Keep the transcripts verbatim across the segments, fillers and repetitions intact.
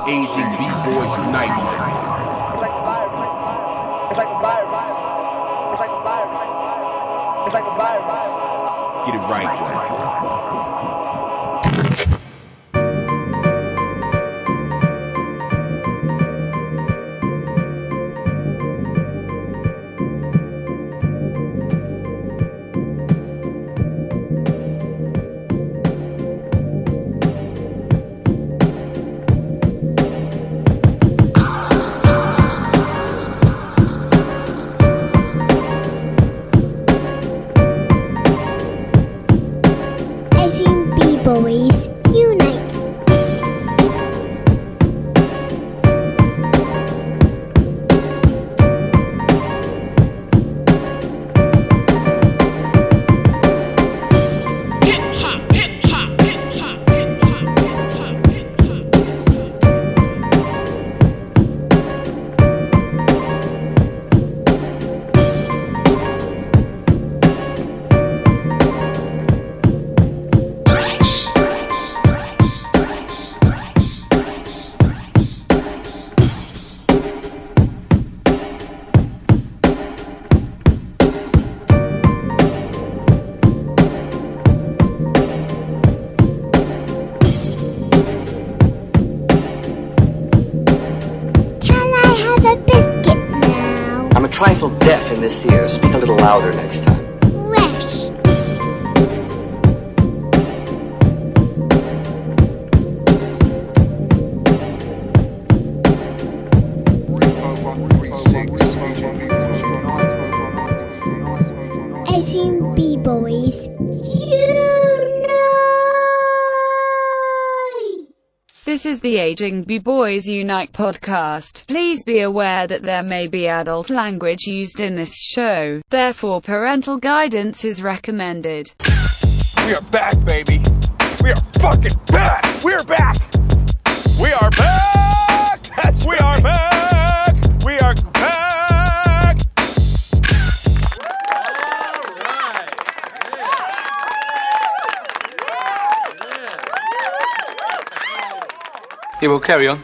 Aging B-Boys Unite. It's like a virus. It's like a virus. It's like a virus. It's like a virus. Get it right, boy. B-Boys Unite. I'm a trifle deaf in this ear. Speak a little louder next time. Fresh. Aging B-Boys Unite. This is the Aging B-Boys Unite podcast. Please be aware that there may be adult language used in this show. Therefore, parental guidance is recommended. We are back, baby. We are fucking back. We're back. We are back. That's we are back. We are back. Yeah, we'll carry on.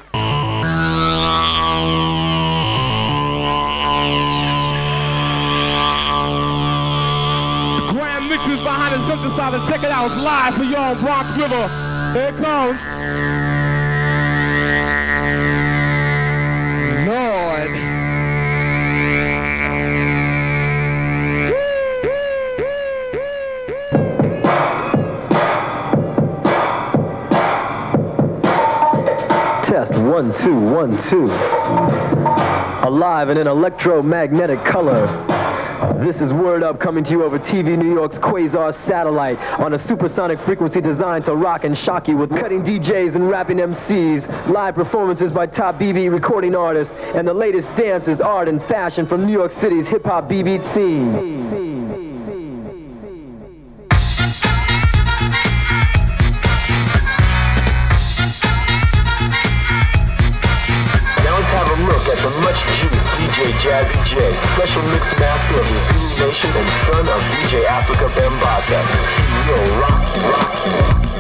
Grand mixes behind the synthesizer. Check it out, it's live for y'all on Bronx River. Here it comes. Lord. Test one, two, one, two. Alive in an electromagnetic color. This is Word Up coming to you over T V New York's Quasar satellite on a supersonic frequency designed to rock and shock you with cutting D Js and rapping M Cs, live performances by top B B recording artists, and the latest dances, art, and fashion from New York City's hip-hop B B scene. Look at the much-juiced D J Jazzy J, special mix master of the Zulu Nation and son of D J Africa Bambaataa. He will rock you, rock you, rock you.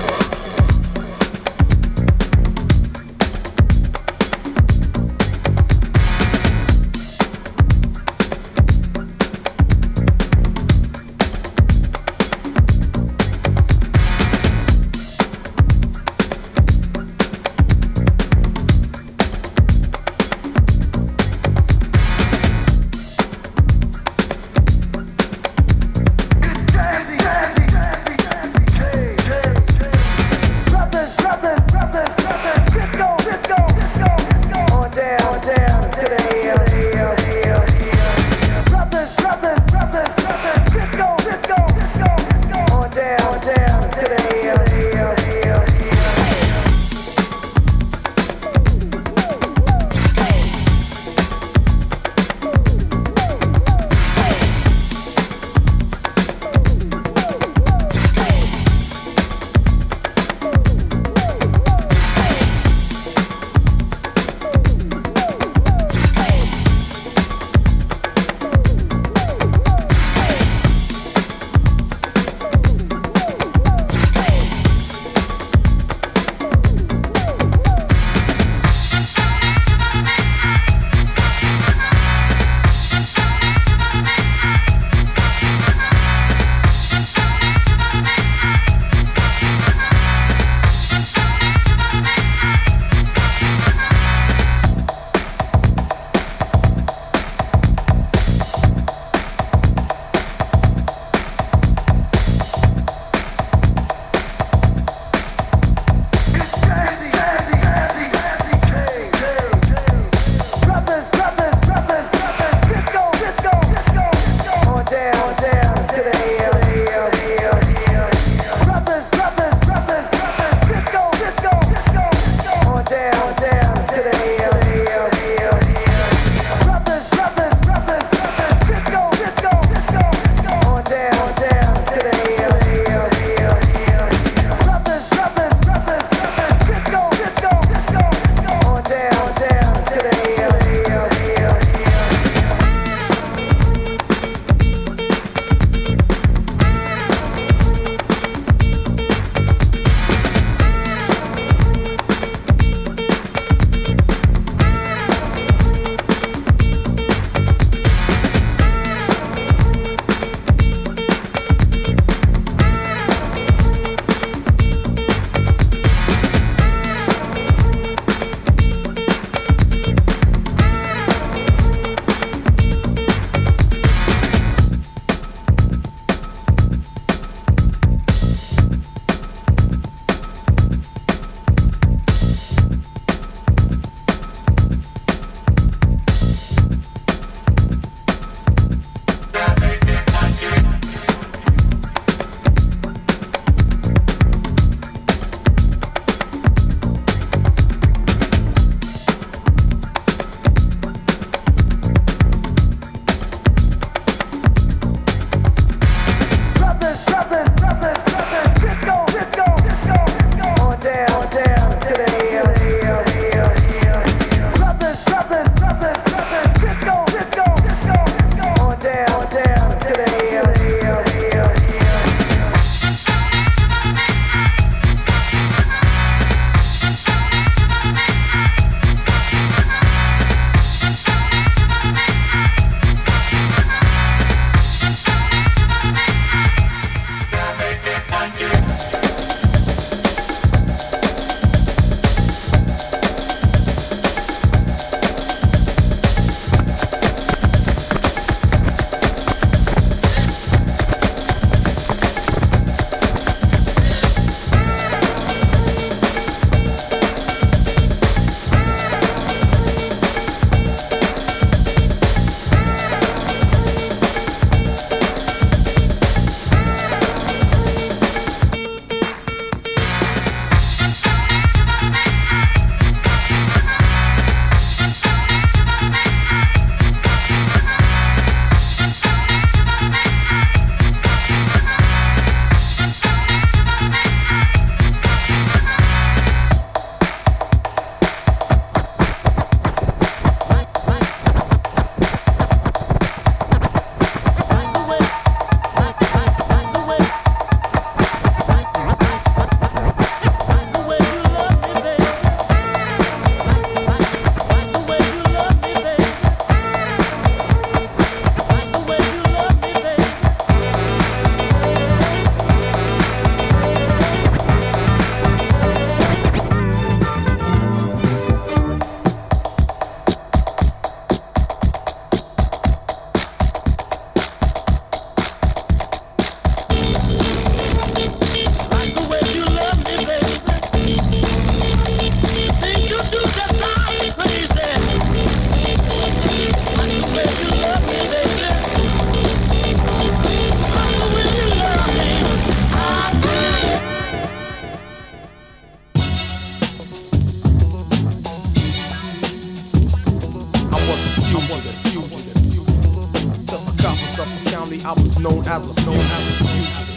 was a fugitive. Till the cops in Suffolk County, I was known as a known as a fugitive.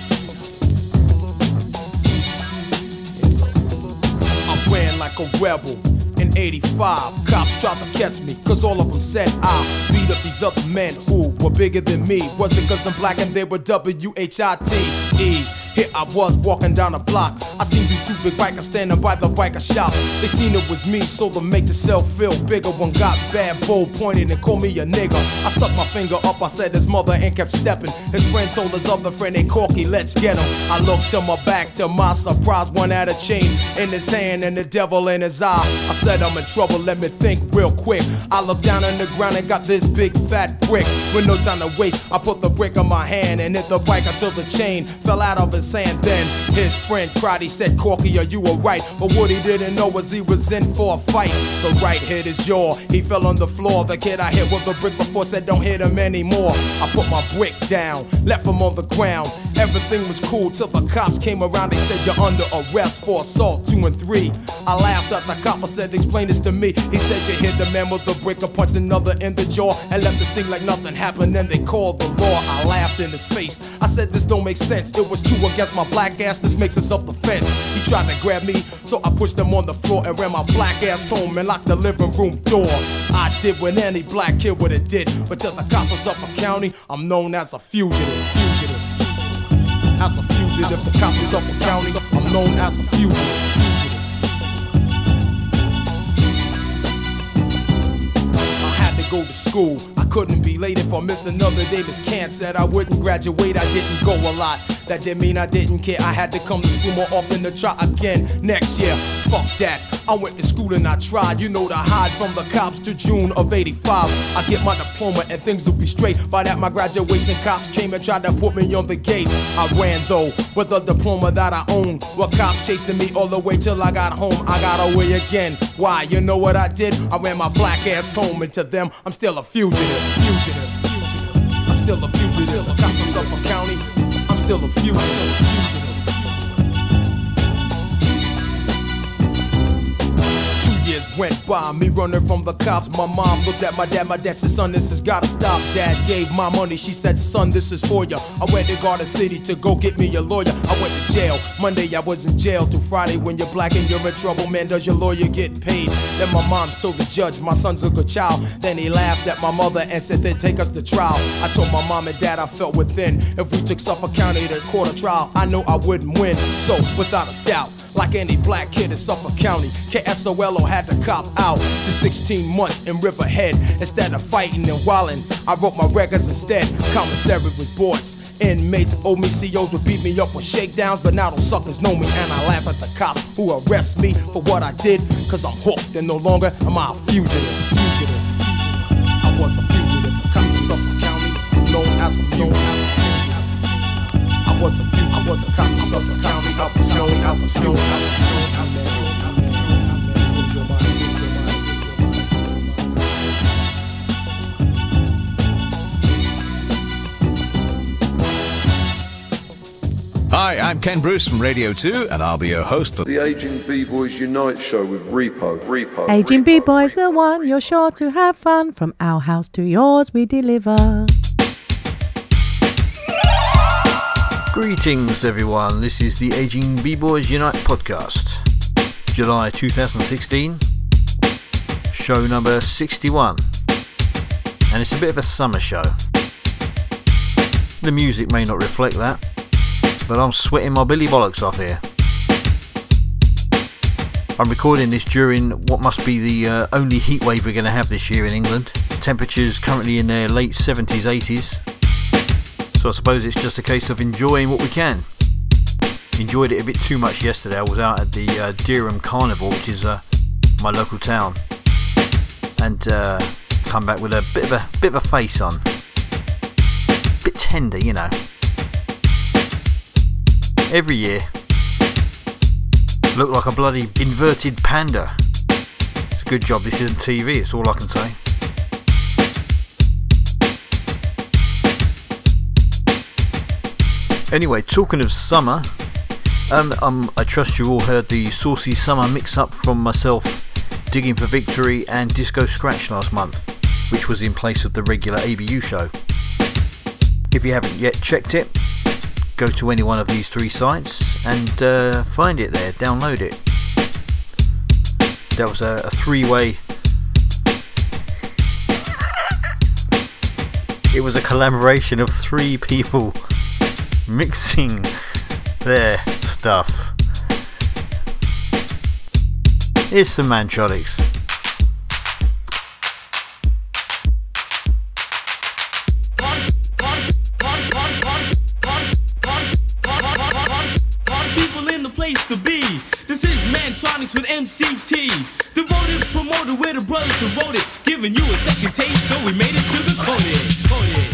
I ran like a rebel. In eighty-five, cops tried to catch me, cause all of them said I beat up these other men who were bigger than me. Was it cause I'm black and they were W H I T E? Here I was walking down the block. I seen these two big bikers standing by the biker shop. They seen it was me, so to make the cell feel bigger, one got bad, bold, pointed and called me a nigga. I stuck my finger up, I said his mother and kept stepping. His friend told his other friend, hey Corky, let's get him. I looked to my back, to my surprise, one had a chain in his hand and the devil in his eye. I said I'm in trouble, let me think real quick. I looked down on the ground and got this big fat brick. With no time to waste, I put the brick on my hand and hit the bike until the chain fell out of his hand. Then his friend cried, he said, Corky, are you alright? But what he didn't know was he was in for a fight. The right hit his jaw, he fell on the floor. The kid I hit with the brick before said don't hit him anymore. I put my brick down, left him on the ground. Everything was cool till the cops came around. They said you're under arrest for assault two and three. I laughed at the cop, I said explain this to me. He said you hit the man with the brick and punched another in the jaw and left it seem like nothing happened. Then they called the law. I laughed in his face, I said this don't make sense. It was two against my black ass, this makes it self-defense. He tried to grab me, so I pushed him on the floor and ran my black ass home and locked the living room door. I did what any black kid would have did, but till the cops of Suffolk County, I'm known as a fugitive. Fugitive. As a fugitive, the cops of Suffolk County, I'm known as a fugitive. Go to school, I couldn't be late if I missed another day. Miss Kant said I wouldn't graduate, I didn't go a lot. That didn't mean I didn't care, I had to come to school more often to try again next year. Fuck that, I went to school and I tried, you know, to hide from the cops to June of eighty-five. I get my diploma and things will be straight. By that my graduation cops came and tried to put me on the gate. I ran though, with a diploma that I own. With cops chasing me all the way till I got home. I got away again, why? You know what I did? I ran my black ass home, and to them, I'm still a fugitive. Fugitive, fugitive. I'm still a fugitive. The cops of Suffolk County, I'm still a fugitive. Years went by, me running from the cops. My mom looked at my dad, my dad said, son, this has gotta stop. Dad gave my money, she said, son, this is for ya. I went to Garden City to go get me a lawyer. I went to jail, Monday I was in jail till Friday. When you're black and you're in trouble, man, does your lawyer get paid? Then my mom's told the judge, my son's a good child. Then he laughed at my mother and said they'd take us to trial. I told my mom and dad I felt within, if we took Suffolk County to court of trial, I know I wouldn't win. So without a doubt, like any black kid in Suffolk County, K S O L O had to cop out to sixteen months in Riverhead. Instead of fighting and wilding, I wrote my records instead. Commissary was boards. Inmates owed me, C Os would beat me up with shakedowns, but now those suckers know me and I laugh at the cops who arrest me for what I did, cause I'm hooked and no longer am I a fugitive. Fugitive. I was a fugitive. The cops of Suffolk County, known as a fugitive. I was a fugitive. I was a cop of Suffolk County. I was known as a fugitive. Hi, I'm Ken Bruce from Radio two, and I'll be your host for the Aging B-Boys Unite show with Repo. Repo. Aging B-Boys, the one you're sure to have fun. From our house to yours, we deliver. Greetings, everyone. This is the Aging B-Boys Unite podcast, July twenty sixteen, show number sixty-one, and it's a bit of a summer show. The music may not reflect that, but I'm sweating my billy bollocks off here. I'm recording this during what must be the uh, only heat wave we're going to have this year in England. Temperatures currently in their late seventies, eighties. So I suppose it's just a case of enjoying what we can. Enjoyed it a bit too much yesterday. I was out at the uh, Dereham Carnival, which is uh, my local town, and uh, come back with a bit of a bit of a face on, a bit tender, you know. Every year, look like a bloody inverted panda. It's a good job this isn't T V. It's all I can say. Anyway, talking of summer, um, um, I trust you all heard the Saucy Summer mix-up from myself, Digging for Victory and Disco Scratch last month. which was in place of the regular A B U show. If you haven't yet checked it, go to any one of these three sites and uh, find it there, download it. That was a, a three-way. It was a collaboration of three people mixing their stuff. Here's some Mantronics. With M C T, devoted promoter with the brothers who wrote it, giving you a second taste, so we made it sugar coated. Coated.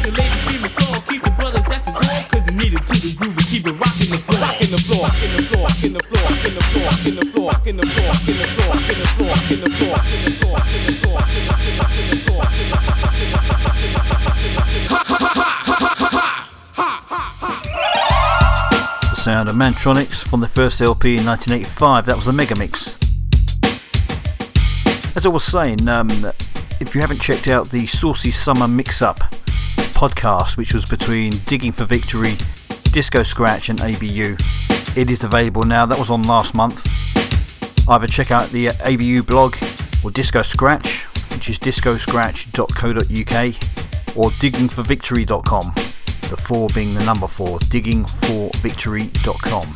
the ladies screaming floor. Keep the brothers at the door, cause they needed to the groove and keep it rocking the floor. Rocking the floor, rocking the floor, rocking the floor, rocking the floor, rocking the floor, rocking the floor, rocking the floor, rocking the floor, rocking the floor, rocking the floor, rocking the floor, rocking the floor, rocking the floor, rocking the floor, rocking the floor, rocking the floor, rocking the floor, rocking the floor. The sound of Mantronics from the first L P in nineteen eighty-five. That was the Mega Mix. As I was saying, um, if you haven't checked out the Saucy Summer Mix-Up podcast, which was between Digging for Victory, Disco Scratch and A B U, it is available now. That was on last month. Either check out the A B U blog or Disco Scratch, which is disco scratch dot co dot uk, or digging for victory dot com, the four being the number four, digging for victory dot com.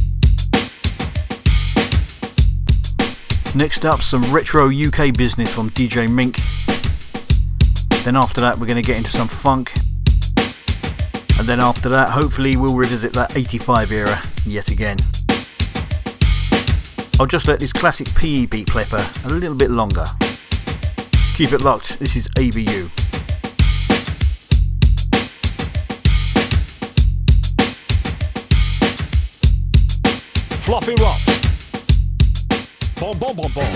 Next up, some retro U K business from D J Mink. Then after that we're going to get into some funk, and then after that hopefully we'll revisit that eighty-five era yet again. I'll just let this classic P E beat play for a little bit longer. Keep it locked, this is A B U. Fluffy Rocks. Boom, boom, boom, boom.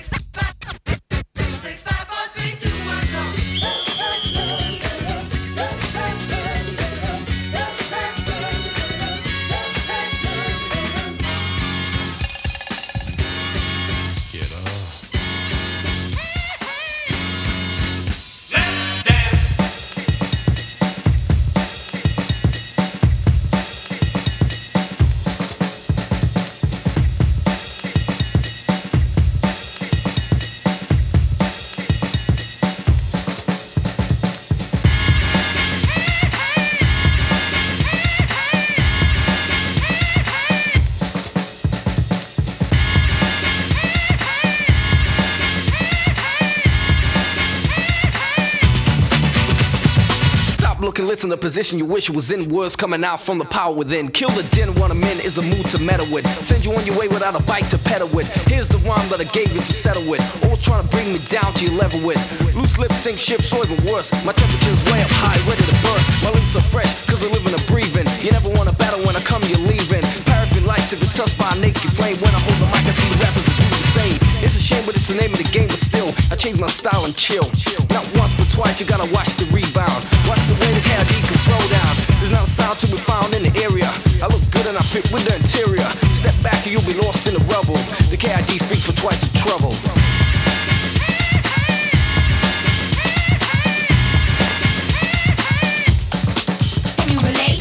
Listen, the position you wish was in. Words coming out from the power within. Kill the din, want a min is a mood to meddle with. Send you on your way without a bike to pedal with. Here's the rhyme that I gave you to settle with. All trying to bring me down to your level with. Loose lips sink ships or even worse. My temperature's way up high, ready to burst. My lips are fresh, cause I live in a breathing. You never want to battle when I come, you're leaving. Paraffin lights if it's touched by a naked flame. When I hold the mic, I see the rappers that do the same. It's a shame, but it's the name of the game, but still I change my style and chill. Not once but twice, you gotta watch the rebound. Watch the way the K I D can throw down. There's not a sound to be found in the area. I look good and I fit with the interior. Step back and you'll be lost in the rubble. The K I D speaks for twice the trouble. Can you relate?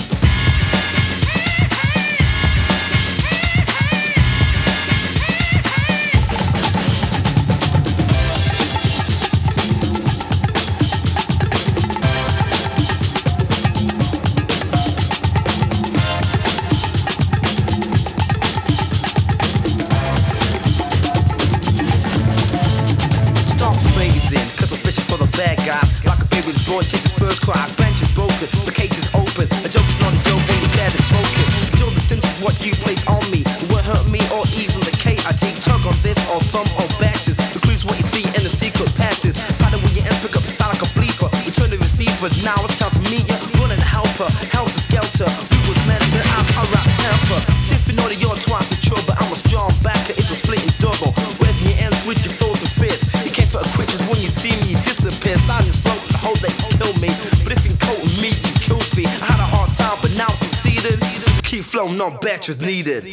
Chases first cry, bench is broken, the case is open. A joke is not a joke when you're there to smoke it. Enjoy the sense of what you place on me. It won't hurt me or even the K I D. Tug on this or thumb or batches. The clues what you see in the secret patches. Find it with your ends, pick up the sound like a bleeper. Return the receiver, now it's time to meet ya. Running to help her, helter skelter. We was meant to have a rap temper. Symphony of your twice the trouble. I'm a strong backer if I'm splitting double. Whether you ends with your foes and fists. You came for a quick cause when you see me you disappear. Starting slow to hope that you kill me. But if you coat me, you kill me. I had a hard time but now succeeded. So keep flowing, no batches needed.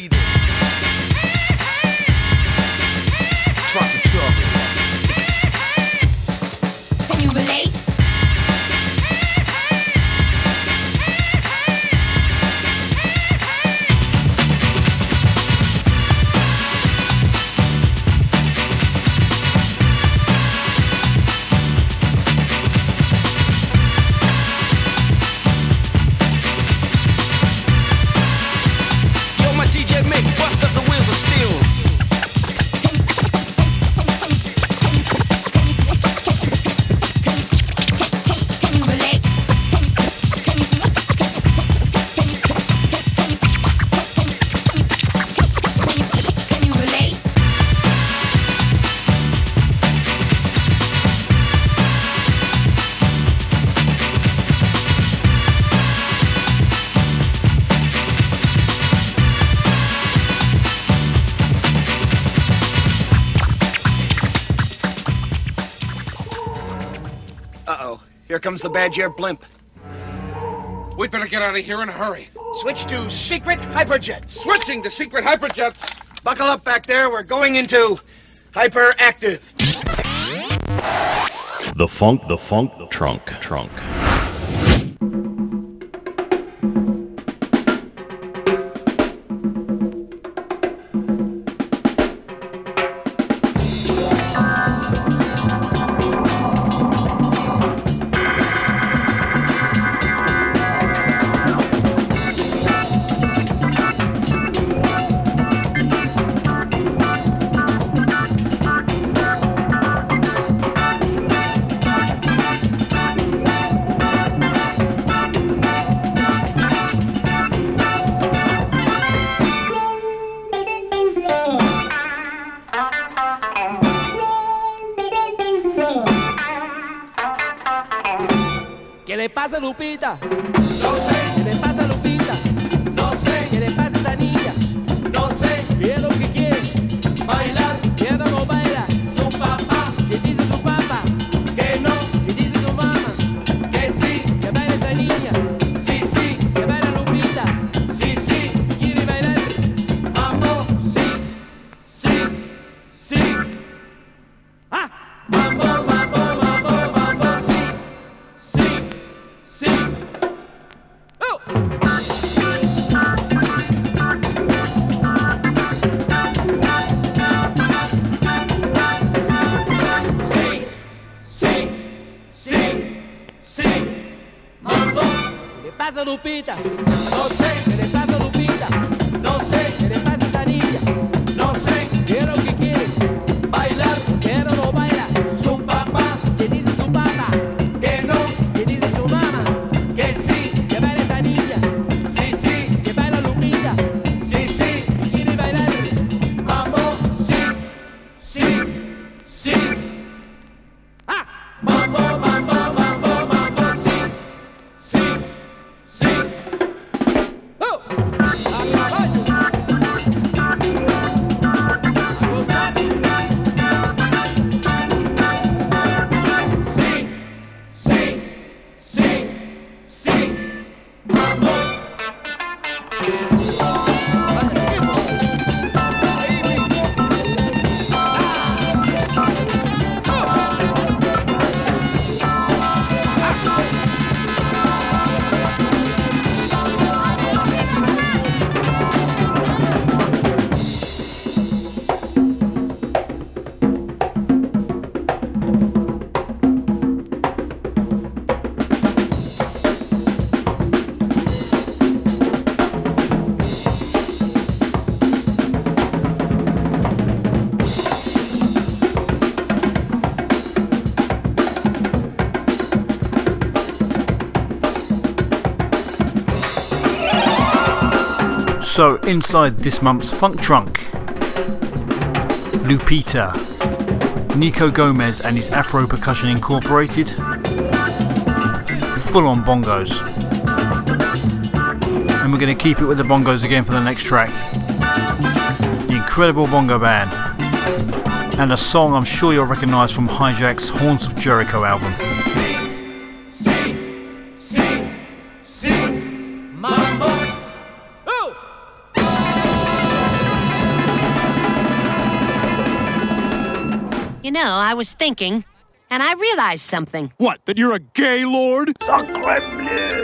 Twice the trouble. Can you relate? Here comes the bad year blimp. We'd better get out of here in a hurry. Switch to secret hyperjets. Switching to secret hyperjets. Buckle up back there. We're going into hyperactive. The funk, the funk, the trunk, trunk. ¿Qué le pasa, Lupita? No sé. ¿Qué le pasa, Lupita? No sé. ¿Qué le pasa a esta niña? No sé. ¿Qué es lo que quiere? Bailar. ¿Qué no lo baila? Su papá. ¿Qué dice su papá? Que no. ¿Qué dice su mamá? Que sí. ¿Que baila esta niña? Sí, sí. ¿Que baila Lupita? Sí, sí. ¿Quiere bailar? Mambo. Sí. Sí. Sí. ¡Ah! Mambo, mambo, mambo, mambo. Sí. Sí. Sí. Oh. Sí. Sí. Sí. Sí. Mambo. ¿Qué le pasa, Lupita? No sé. ¿Qué le pasa, Lupita? No sé. ¿Qué le pasa a esta niña? No sé. ¿Qué es lo que quiere? Bailar. ¿Qué no lo baila? Su papá. ¿Qué dice su papá? Que no. ¿Qué dice su mamá? Que sí. ¿Que baila esta niña? Sí, sí. ¿Que baila Lupita? Sí, sí. ¿Quiere bailar? Mambo. Sí. Sí. Sí. ¡Ah! Mambo, mambo, mambo, mambo. Sí. Sí. Sí. ¡Oh! ¡A caballo! ¡A gozar! Sí. Sí. Sí. Sí. Mambo. So, inside this month's Funk Trunk, Lupita, Nico Gomez and his Afro Percussion Incorporated, full on bongos. And we're going to keep it with the bongos again for the next track. The Incredible Bongo Band, and a song I'm sure you'll recognise from Hijack's Horns of Jericho album. You know, I was thinking, and I realized something. What, that you're a gay lord? Sacre bleu!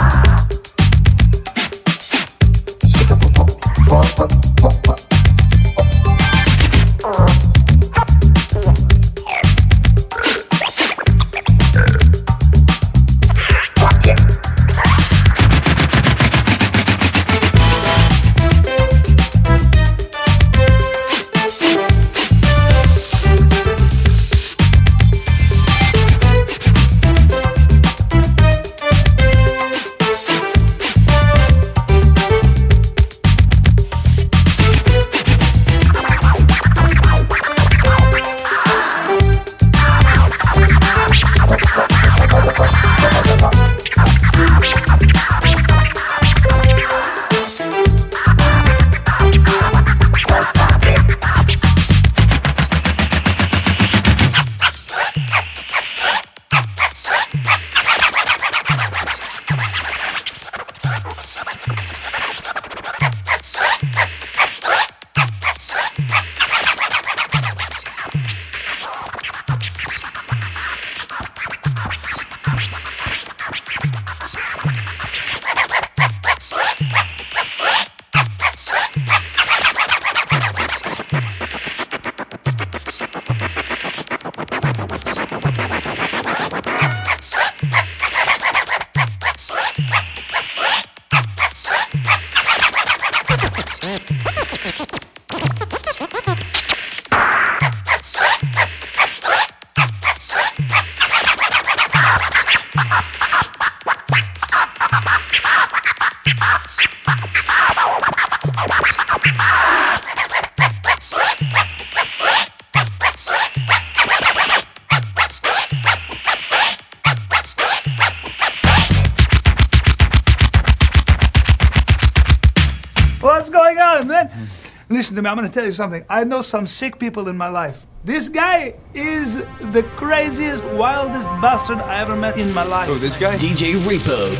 What's going on, man? Listen to me, I'm gonna tell you something. I know some sick people in my life. This guy is the craziest, wildest bastard I ever met in my life. Oh, this guy? D J Repo.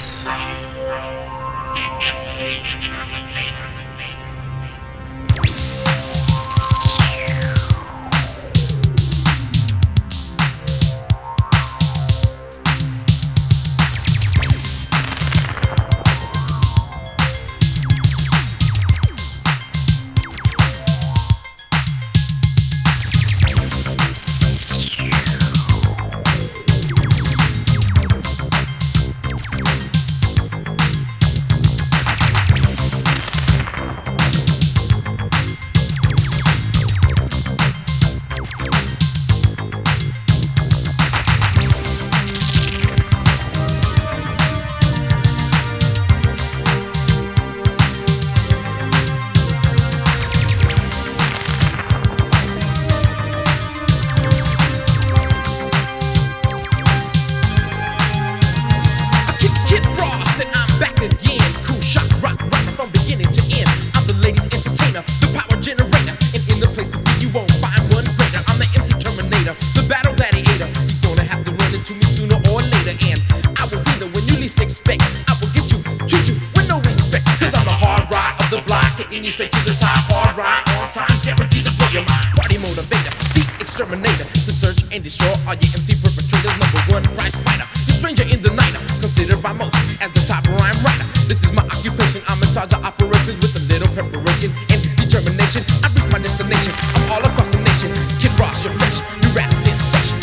taking you straight to the top. Hard ride on time, guaranteed to blow your mind. Party motivator, the exterminator, to search and destroy all your M C perpetrators. Number one prize fighter, the stranger in the night, considered by most as the top rhyme writer. This is my occupation, I'm in charge of operations with a little preparation and determination. I reach my destination, I'm all across the nation. Kid Ross, you're fresh, you rap sensation.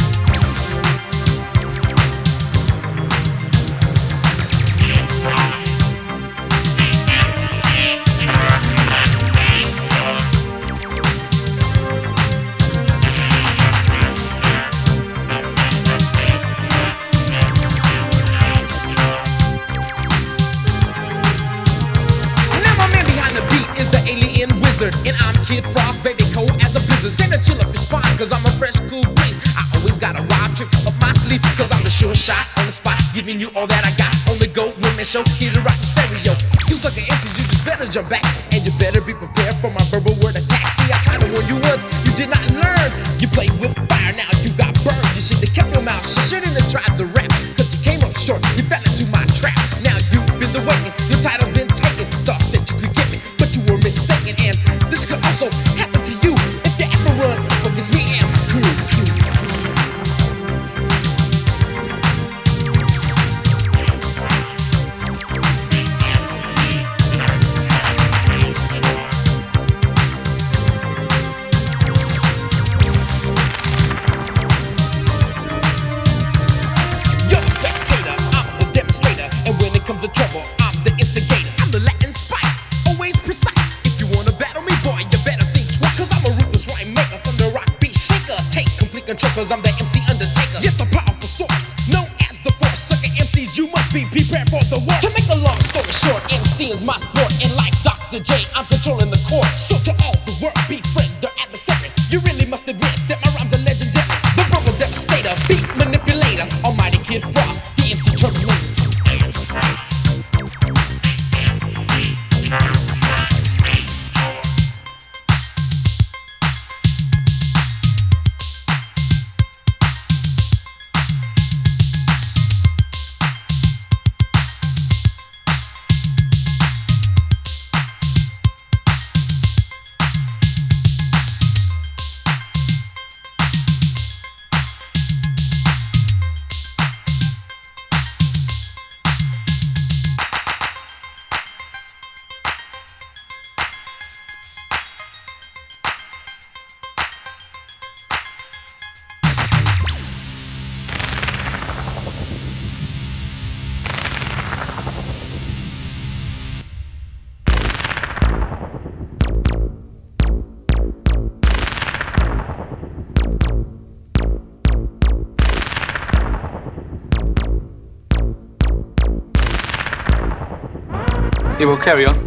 And I'm Kid Frost, baby, cold as a blizzard. Send a chill up your spine, cause I'm a fresh, cool breeze. I always got a wild trick up my sleeve, cause I'm the sure shot on the spot, giving you all that I got. On the go, when they show, here to rock the stereo. Two sucker answers, you just better jump back, and you better be prepared for my verbal word attack. See, I tried to warn you once, you did not learn. You played with fire, now you got burned. You should have kept your mouth shut, shouldn't have tried to rap, cause you came up short, you fell into my trap. Now you've been the waiting, your title's been taken. Thought that you could get me, but you were mistaken. And this could also happen to you if you ever run up against me and my crew. You're the spectator, I'm the demonstrator, and when it comes to trouble, I'm the instigator. I'm the Latin spice, always precise. If you wanna battle me, boy, you better think twice. Cause I'm a ruthless rhyme maker from the rock beat shaker. Take complete control, cause I'm the M C Undertaker. Yes, the powerful source, known as the force. Sucker M Cs, you must be prepared for the war. To make a long story short, M C is my sport, and like Doctor J, I'm controlling the court. So to all the world, be friend or adversary, you really must admit that my rhymes are legendary. The verbal devastator, beat manipulator, almighty Kid Frost, the M C Terminator. Yeah, well, carry on.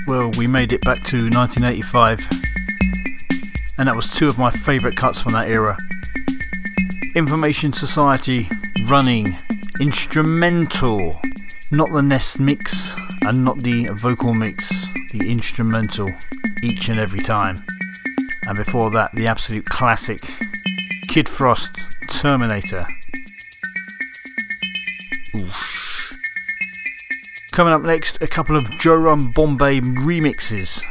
Well, we made it back to nineteen eighty-five, and that was two of my favourite cuts from that era. Information Society, Running, instrumental, not the Nest mix and not the vocal mix, the instrumental each and every time. And before that, the absolute classic, Kid Frost, Terminator. Oof. Coming up next, a couple of Joe Rum Bombay remixes.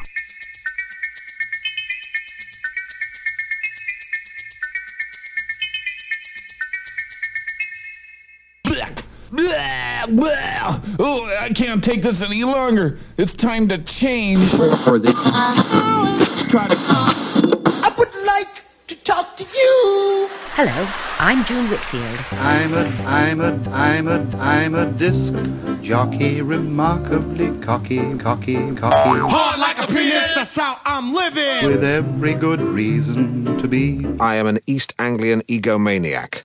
Oh, I can't take this any longer. It's time to change. Try to. I would like to talk to you. Hello, I'm June Whitfield. I'm a, I'm a, I'm a, I'm a disc jockey, remarkably cocky, cocky, cocky. Hard like a penis, that's how I'm living. With every good reason to be. I am an East Anglian egomaniac.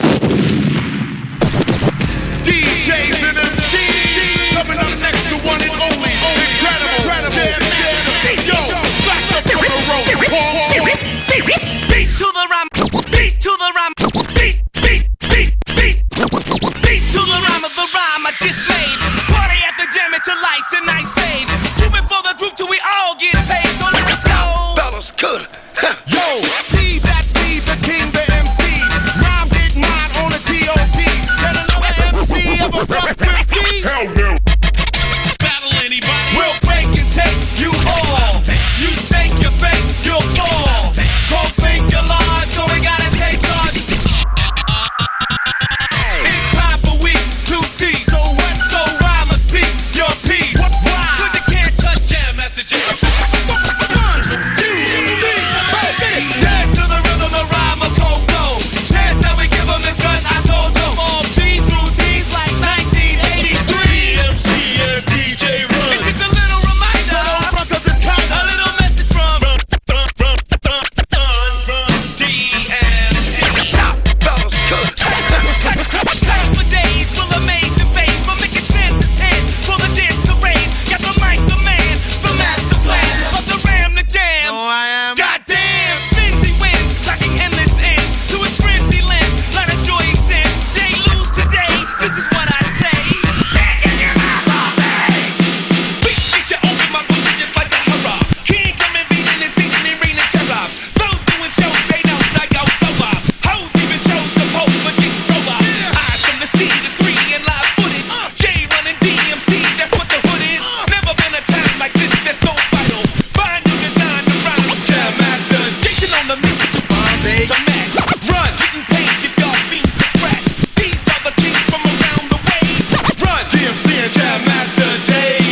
D Js and M Cs coming up next to one and only incredible, incredible jam master. Yo, back up from the road. Beast to the rhyme, beast to the rhyme, beast, beast, beast, beast, beast to the rhyme of the rhyme I just made. Party at the jam until lights and nights fade. Moving for the group till we all get paid. So let's go, fellas, good. Yo, D, that's me, the king, the M C. Rhyme did mine on a T O P. And another M C ever fuck with me? Hell no. Battle anybody. We'll break and take you all. You stink, you fake, you'll fall. Don't think you're large, so we gotta take charge. It's time for we to see. So what? So rhyme or speak your piece. Why? Cause you can't touch Jam Master Jam. Dance to the rhythm, the rhyme of cold flow. Chance that we give them is gun, I told you. All beat routines like nineteen eighty-three. M C and D J Run. It's just a little reminder. So don't front cause it's kind of a little message from D M C. Top fellas, good. Class for days, full amazing fame. For making sense is ten, for the dance to raise. Got the mic, the man, the master plan of the ram, the jam. No, I am. Goddamn, spins he wins, clocking endless ends to his frenzy lens. Lot of joy he sends. Jay lose today, this is what I say. Beats beat you over my boots just like a horror. King come and beat in the scene and they reign in terror. Those doing shows, they know I go sober. Hoes even chose to pose but gets rover. Eyes from the C to three and live footage. J running D M C, that's what the hood is. Never been a time like this that's so vital. Find new design to rhyme. Jam Master, Jason on the mix to Bombay. The Mac, run, getting paid, give y'all beans a scratch. These are the kings from around the way. Run, D M C and Jam Master J.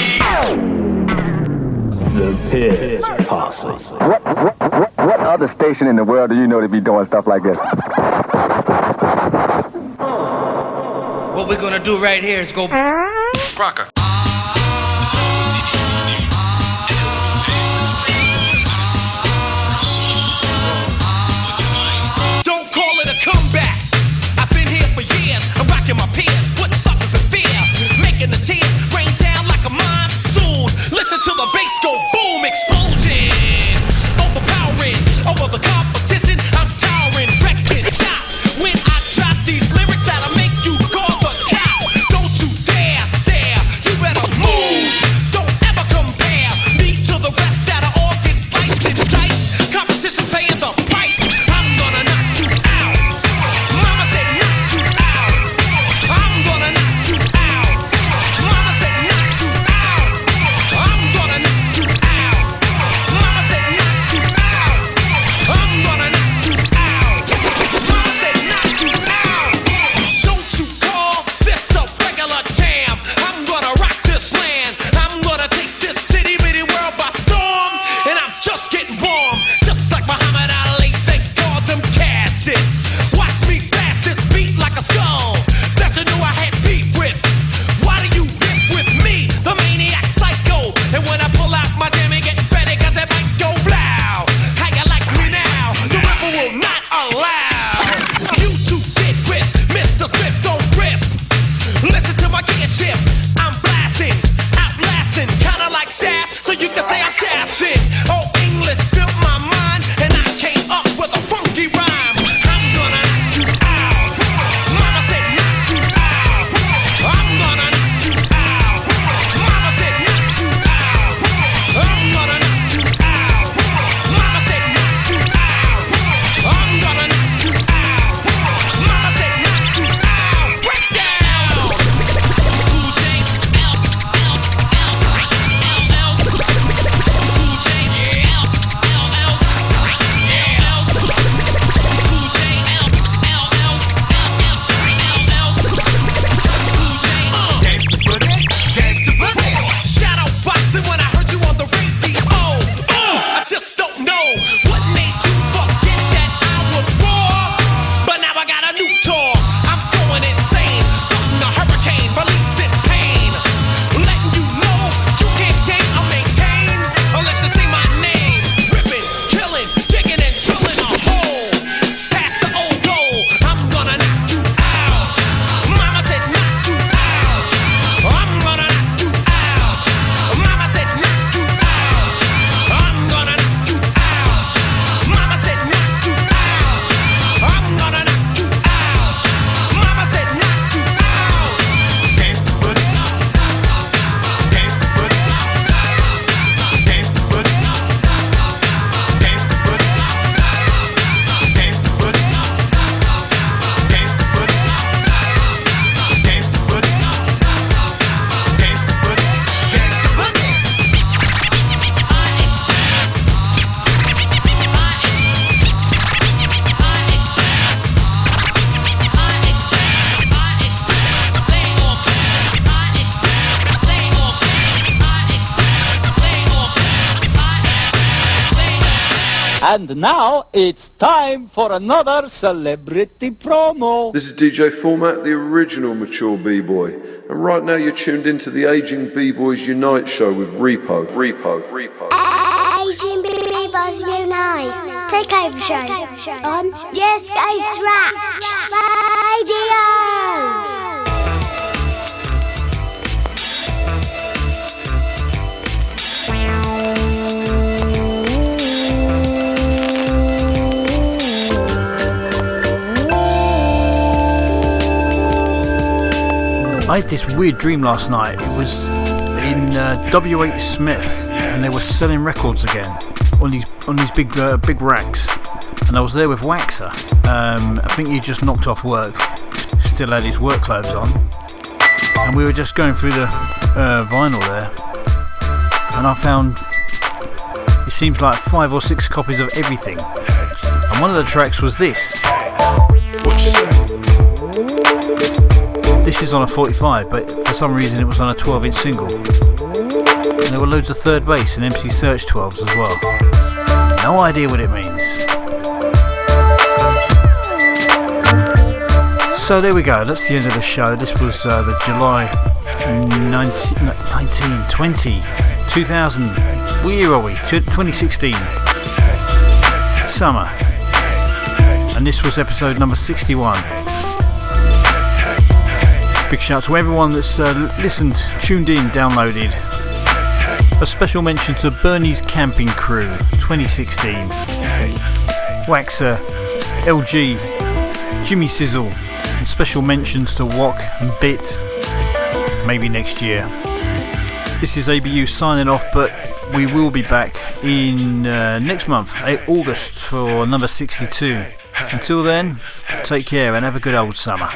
The Piss Posse. What, what, what, what other station in the world do you know to be doing stuff like this? What we're gonna do right here is go Crocker. Don't call it a comeback. I've been here for years. I'm rocking my peers, putting suckers in fear, making the tears rain down like a monsoon. Listen to the bass go boom, explosion, overpowering over the competition. I'm towering, wrecking shop. When I drop these lyrics that'll make you call the cow. Don't you dare stare, you better move. Don't ever compare me to the rest that'll all get sliced and diced. Competition paying the price. I'm gonna knock you out. Mama said knock you out. I'm gonna knock you out. Mama said knock you out. I'm gonna knock you out. Mama said knock you out. I'm gonna knock you out. Mama said knock you out. Don't you call this a regular jam. I'm gonna rock this land. I'm gonna take this city bitty world by storm. And I'm just getting warm. Just like Muhammad Ali, they call them Cassius. Watch me blast this beat like a skull that you knew I had beef with. Why do you rip with me, the maniac psycho? And when I pull out my jam and get ready, cause it might go blow. How you like me now? The ripper will not allow you to get with Mister Swift, don't riff. Listen to my gear shift. I'm blasting, outlasting, kinda like Shaft. So you can say I'm fantastic. Oh, English filled my mind, and I came up with a funky rhyme. I'm gonna knock you out. Mama said knock you out. I'm gonna knock you out. Mama said knock you out. I'm gonna knock you out. Mama said knock you out. I'm gonna knock you out. Mama said knock you out. Break down. Cool J, L, L, L, L, L. Cool J, L, L, L, yeah, L. Cool J, L, L, L, L, L, L. Cool J, uh. Gangsta boogie, gangsta boogie. Shadow boxing when I heard you on the radio. Uh, I just don't know what made you forget that I was raw. But now I got a new tour. I'm going insane. Starting a hurricane, releasing pain. Letting you know you can't gain or maintain unless you say my name. Ripping, killing, digging and drilling a hole. Past the old goal. I'm gonna knock you out. Mama said knock you out. I'm gonna knock you out. Mama said knock you out. I'm gonna knock you out. Mama said knock you out. I'm gonna knock you out. Mama said knock you out. Gangsta boogie. Gangsta boogie. Gangsta boogie. Gangsta boogie. Gangsta boogie. Gangsta boogie. Gangsta boogie. Gangsta boogie. Gangsta boogie. And now it's time for another celebrity promo. This is D J Format, the original mature B-boy. And right now you're tuned into the Aging B-Boys Unite show with Repo, Repo, Repo. Asian B-Boys Unite. Take over show on Disco Scratch Radio. I had this weird dream last night. It was in uh, W H Smith, and they were selling records again on these on these big uh, big racks. And I was there with Waxer. Um, I think he just knocked off work, still had his work clothes on, and we were just going through the uh, vinyl there, and I found it seems like five or six copies of everything. And one of the tracks was this. What you say? This is on a forty-five, but for some reason it was on a twelve inch single. And there were loads of third bass and M C Search twelves as well. No idea what it means. So there we go, that's the end of the show. This was uh, the July nineteen, nineteen, twenty, two thousand, what year are we? twenty sixteen. Summer. And this was episode number sixty-one. Big shout to everyone that's uh, listened, tuned in, downloaded. A special mention to Bernie's Camping Crew twenty sixteen. Waxer, L G, Jimmy Sizzle, and special mentions to Wok and Bit. Maybe next year. This is A B U signing off, but we will be back in uh, next month, August, for number sixty-two. Until then, take care and have a good old summer.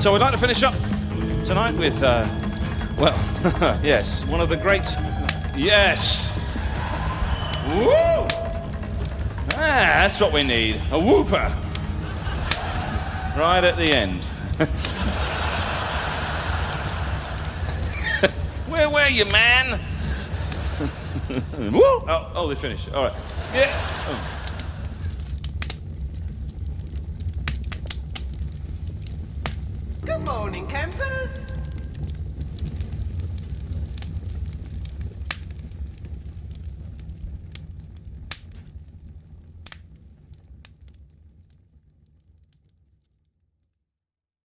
So we'd like to finish up tonight with, uh, well, yes, one of the great, yes. Woo! Ah, that's what we need, a whooper. Right at the end. Where were you, man? Woo! Oh, oh, they finished. All right. Yeah. Oh. Good morning, campers.